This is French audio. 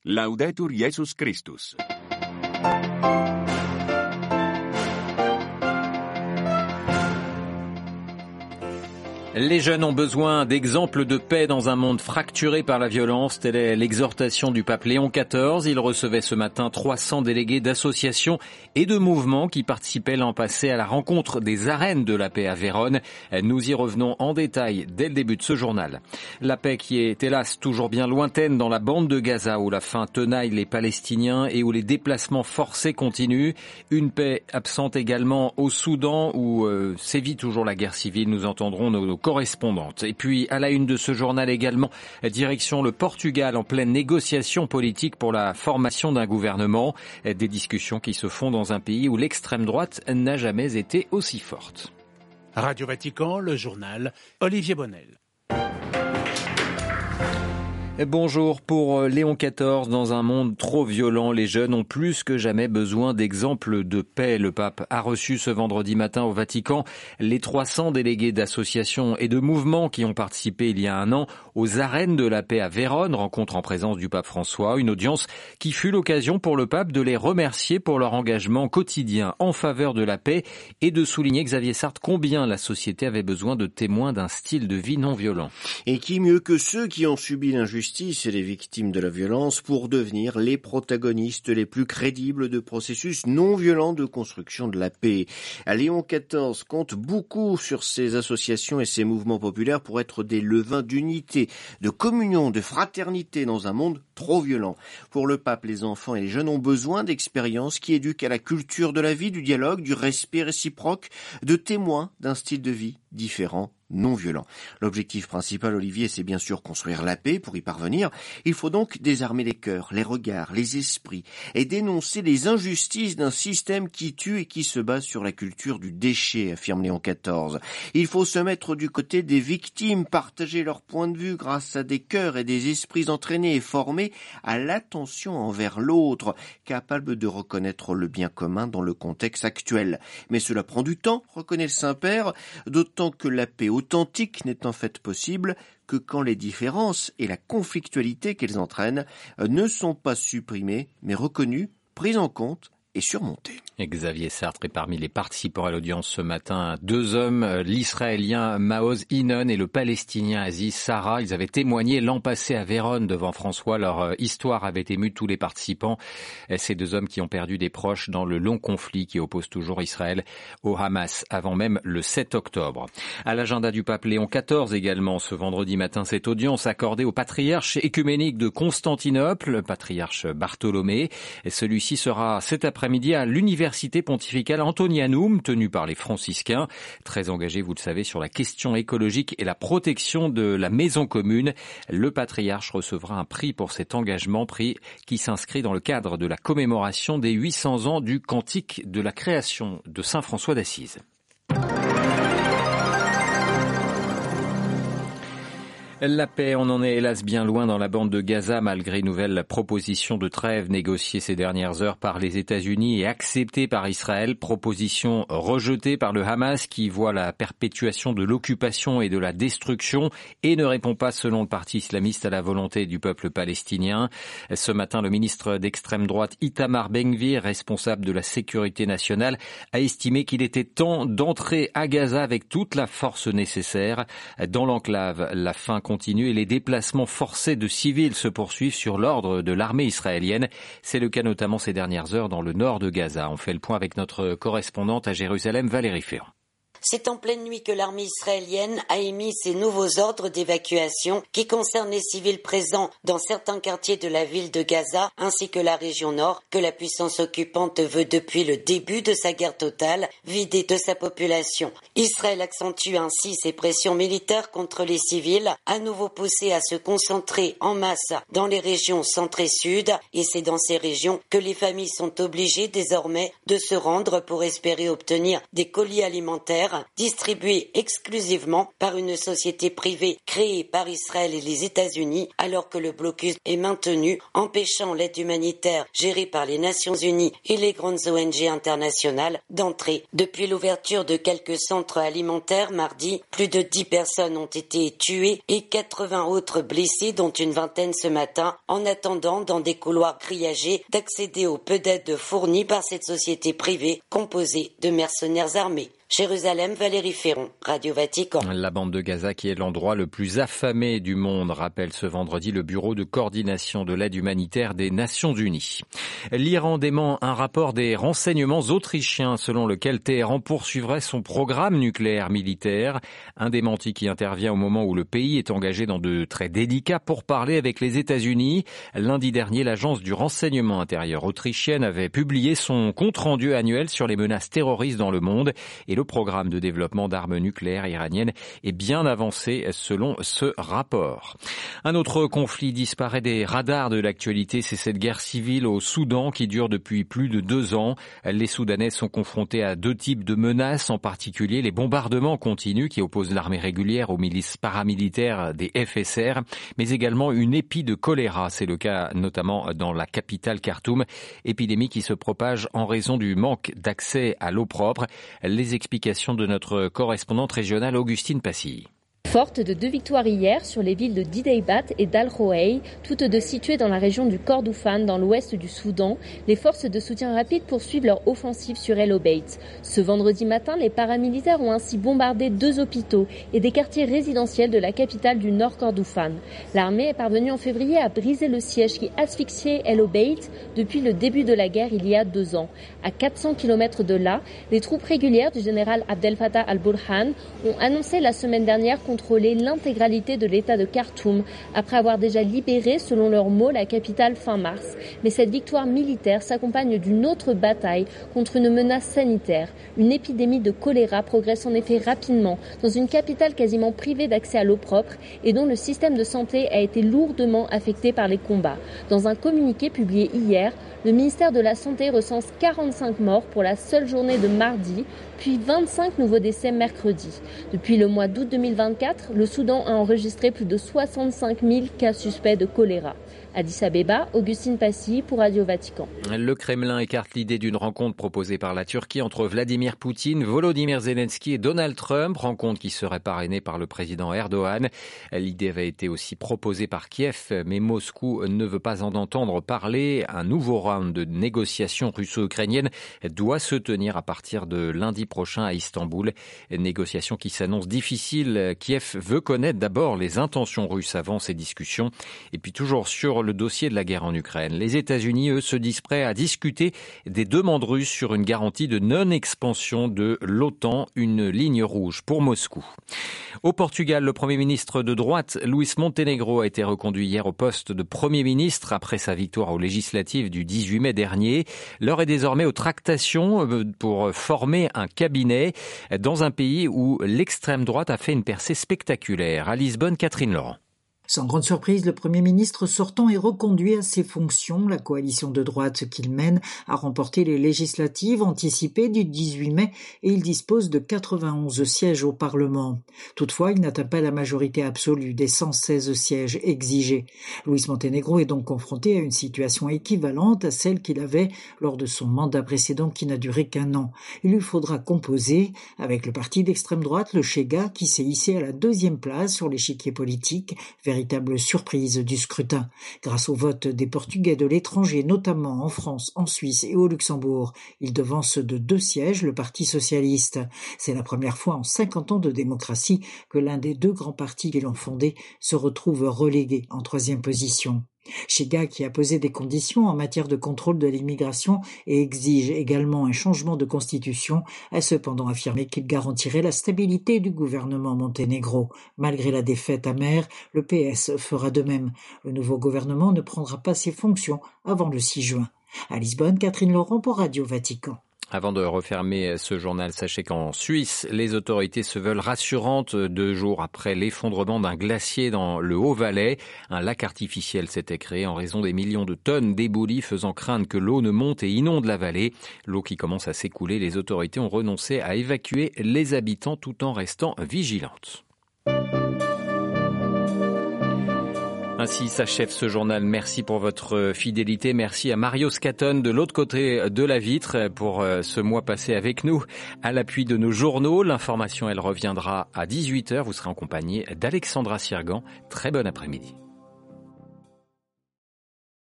Laudetur Jesus Christus. Les jeunes ont besoin d'exemples de paix dans un monde fracturé par la violence. Telle est l'exhortation du pape Léon XIV. Il recevait ce matin 300 délégués d'associations et de mouvements qui participaient l'an passé à la rencontre des arènes de la paix à Vérone. Nous y revenons en détail dès le début de ce journal. La paix qui est hélas toujours bien lointaine dans la bande de Gaza où la faim tenaille les Palestiniens et où les déplacements forcés continuent. Une paix absente également au Soudan où sévit toujours la guerre civile. Nous entendrons nos correspondante. Et puis, à la une de ce journal également, direction le Portugal en pleine négociation politique pour la formation d'un gouvernement. Des discussions qui se font dans un pays où l'extrême droite n'a jamais été aussi forte. Radio Vatican, le journal, Olivier Bonnel. Bonjour. Pour Léon XIV, dans un monde trop violent, les jeunes ont plus que jamais besoin d'exemples de paix. Le pape a reçu ce vendredi matin au Vatican les 300 délégués d'associations et de mouvements qui ont participé il y a un an aux arènes de la paix à Vérone, rencontre en présence du pape François, une audience qui fut l'occasion pour le pape de les remercier pour leur engagement quotidien en faveur de la paix et de souligner, Xavier Sartre, combien la société avait besoin de témoins d'un style de vie non violent. Et qui mieux que ceux qui ont subi l'injustice et les victimes de la violence pour devenir les protagonistes les plus crédibles de processus non violents de construction de la paix. Léon XIV compte beaucoup sur ces associations et ces mouvements populaires pour être des levains d'unité, de communion, de fraternité dans un monde trop violent. Pour le pape, les enfants et les jeunes ont besoin d'expériences qui éduquent à la culture de la vie, du dialogue, du respect réciproque, de témoins d'un style de vie différent, non violent. L'objectif principal, Olivier, c'est bien sûr construire la paix. Pour y parvenir, il faut donc désarmer les cœurs, les regards, les esprits et dénoncer les injustices d'un système qui tue et qui se base sur la culture du déchet, affirme Léon XIV. Il faut se mettre du côté des victimes, partager leur point de vue grâce à des cœurs et des esprits entraînés et formés à l'attention envers l'autre, capables de reconnaître le bien commun dans le contexte actuel. Mais cela prend du temps, reconnaît le Saint-Père, d'autant que la paix authentique n'est en fait possible que quand les différences et la conflictualité qu'elles entraînent ne sont pas supprimées, mais reconnues, prises en compte et surmontées. Xavier Sartre est parmi les participants à l'audience ce matin. Deux hommes, l'Israélien Maoz Inon et le Palestinien Aziz Sarah. Ils avaient témoigné l'an passé à Vérone devant François. Leur histoire avait ému tous les participants. Ces deux hommes qui ont perdu des proches dans le long conflit qui oppose toujours Israël au Hamas, avant même le 7 octobre. À l'agenda du pape Léon XIV également, ce vendredi matin, cette audience accordée au patriarche écuménique de Constantinople, le patriarche Bartholomée. Celui-ci sera cet après-midi à l'université pontificale Antonianum, tenue par les franciscains, très engagés, vous le savez, sur la question écologique et la protection de la maison commune. Le patriarche recevra un prix pour cet engagement, prix qui s'inscrit dans le cadre de la commémoration des 800 ans du cantique de la création de Saint François d'Assise. La paix, on en est hélas bien loin dans la bande de Gaza malgré une nouvelle proposition de trêve négociée ces dernières heures par les États-Unis et acceptée par Israël. Proposition rejetée par le Hamas qui voit la perpétuation de l'occupation et de la destruction et ne répond pas selon le parti islamiste à la volonté du peuple palestinien. Ce matin, le ministre d'extrême droite Itamar Ben-Gvir, responsable de la sécurité nationale, a estimé qu'il était temps d'entrer à Gaza avec toute la force nécessaire. Dans l'enclave, la faim continue et les déplacements forcés de civils se poursuivent sur l'ordre de l'armée israélienne. C'est le cas notamment ces dernières heures dans le nord de Gaza. On fait le point avec notre correspondante à Jérusalem, Valérie Ferrand. C'est en pleine nuit que l'armée israélienne a émis ses nouveaux ordres d'évacuation qui concernent les civils présents dans certains quartiers de la ville de Gaza ainsi que la région nord que la puissance occupante veut depuis le début de sa guerre totale vider de sa population. Israël accentue ainsi ses pressions militaires contre les civils, à nouveau poussés à se concentrer en masse dans les régions centre et sud, et c'est dans ces régions que les familles sont obligées désormais de se rendre pour espérer obtenir des colis alimentaires humanitaire distribués exclusivement par une société privée créée par Israël et les États-Unis, alors que le blocus est maintenu, empêchant l'aide humanitaire gérée par les Nations Unies et les grandes ONG internationales d'entrer. Depuis l'ouverture de quelques centres alimentaires mardi, plus de 10 personnes ont été tuées et 80 autres blessées, dont une vingtaine ce matin, en attendant dans des couloirs grillagés d'accéder au peu d'aide fournie par cette société privée composée de mercenaires armés. Jérusalem, Valérie Ferron, Radio Vatican. La bande de Gaza, qui est l'endroit le plus affamé du monde, rappelle ce vendredi le Bureau de coordination de l'aide humanitaire des Nations Unies. L'Iran dément un rapport des renseignements autrichiens selon lequel Téhéran poursuivrait son programme nucléaire militaire. Un démenti qui intervient au moment où le pays est engagé dans de très délicats pourparlers avec les États-Unis. Lundi dernier, l'agence du renseignement intérieur autrichienne avait publié son compte-rendu annuel sur les menaces terroristes dans le monde et le programme de développement d'armes nucléaires iraniennes est bien avancé selon ce rapport. Un autre conflit disparaît des radars de l'actualité, c'est cette guerre civile au Soudan qui dure depuis plus de 2 ans. Les Soudanais sont confrontés à 2 types de menaces, en particulier les bombardements continus qui opposent l'armée régulière aux milices paramilitaires des FSR, mais également une épidémie de choléra. C'est le cas notamment dans la capitale Khartoum, épidémie qui se propage en raison du manque d'accès à l'eau propre. Les explications de notre correspondante régionale Augustine Passy. Forte de 2 victoires hier sur les villes de Dideibat et d'Al-Roey, toutes 2 situées dans la région du Kordofan, dans l'ouest du Soudan, les forces de soutien rapide poursuivent leur offensive sur El Obeid. Ce vendredi matin, les paramilitaires ont ainsi bombardé 2 hôpitaux et des quartiers résidentiels de la capitale du Nord Kordofan. L'armée est parvenue en février à briser le siège qui asphyxiait El Obeid depuis le début de la guerre il y a 2 ans. À 400 km de là, les troupes régulières du général Abdel Fattah al-Burhan ont annoncé la semaine dernière contrôler l'intégralité de l'État de Khartoum, après avoir déjà libéré, selon leurs mots, la capitale fin mars. Mais cette victoire militaire s'accompagne d'une autre bataille contre une menace sanitaire. Une épidémie de choléra progresse en effet rapidement dans une capitale quasiment privée d'accès à l'eau propre et dont le système de santé a été lourdement affecté par les combats. Dans un communiqué publié hier, le ministère de la Santé recense 45 morts pour la seule journée de mardi, puis 25 nouveaux décès mercredi. Depuis le mois d'août 2024, le Soudan a enregistré plus de 65 000 cas suspects de choléra. Addis Abeba, Augustine Passy pour Radio Vatican. Le Kremlin écarte l'idée d'une rencontre proposée par la Turquie entre Vladimir Poutine, Volodymyr Zelensky et Donald Trump, rencontre qui serait parrainée par le président Erdogan. L'idée avait été aussi proposée par Kiev, mais Moscou ne veut pas en entendre parler. Un nouveau round de négociations russo-ukrainiennes doit se tenir à partir de lundi prochain à Istanbul. Négociations qui s'annoncent difficiles. Kiev veut connaître d'abord les intentions russes avant ces discussions. Et puis toujours sur le dossier de la guerre en Ukraine. Les États-Unis, eux, se disent prêts à discuter des demandes russes sur une garantie de non-expansion de l'OTAN, une ligne rouge pour Moscou. Au Portugal, le Premier ministre de droite, Luís Montenegro, a été reconduit hier au poste de Premier ministre après sa victoire aux législatives du 18 mai dernier. L'heure est désormais aux tractations pour former un cabinet dans un pays où l'extrême droite a fait une percée spectaculaire. À Lisbonne, Catherine Laurent. Sans grande surprise, le Premier ministre sortant est reconduit à ses fonctions. La coalition de droite qu'il mène a remporté les législatives anticipées du 18 mai et il dispose de 91 sièges au Parlement. Toutefois, il n'atteint pas la majorité absolue des 116 sièges exigés. Luís Montenegro est donc confronté à une situation équivalente à celle qu'il avait lors de son mandat précédent qui n'a duré qu'1 an. Il lui faudra composer avec le parti d'extrême droite, le Chega, qui s'est hissé à la 2e place sur l'échiquier politique, véritable surprise du scrutin. Grâce au vote des Portugais de l'étranger, notamment en France, en Suisse et au Luxembourg, il devance de 2 sièges le Parti socialiste. C'est la première fois en 50 ans de démocratie que l'un des 2 grands partis qui l'ont fondé se retrouve relégué en 3e position. Chega, qui a posé des conditions en matière de contrôle de l'immigration et exige également un changement de constitution, a cependant affirmé qu'il garantirait la stabilité du gouvernement Montenegro. Malgré la défaite amère, le PS fera de même. Le nouveau gouvernement ne prendra pas ses fonctions avant le 6 juin. À Lisbonne, Catherine Laurent pour Radio Vatican. Avant de refermer ce journal, sachez qu'en Suisse, les autorités se veulent rassurantes 2 jours après l'effondrement d'un glacier dans le Haut-Valais. Un lac artificiel s'était créé en raison des millions de tonnes d'éboulis faisant craindre que l'eau ne monte et inonde la vallée. L'eau qui commence à s'écouler, les autorités ont renoncé à évacuer les habitants tout en restant vigilantes. Ainsi s'achève ce journal. Merci pour votre fidélité. Merci à Mario Scatton de l'autre côté de la vitre pour ce mois passé avec nous à l'appui de nos journaux. L'information, elle reviendra à 18h. Vous serez en compagnie d'Alexandra Sirgan. Très bon après-midi.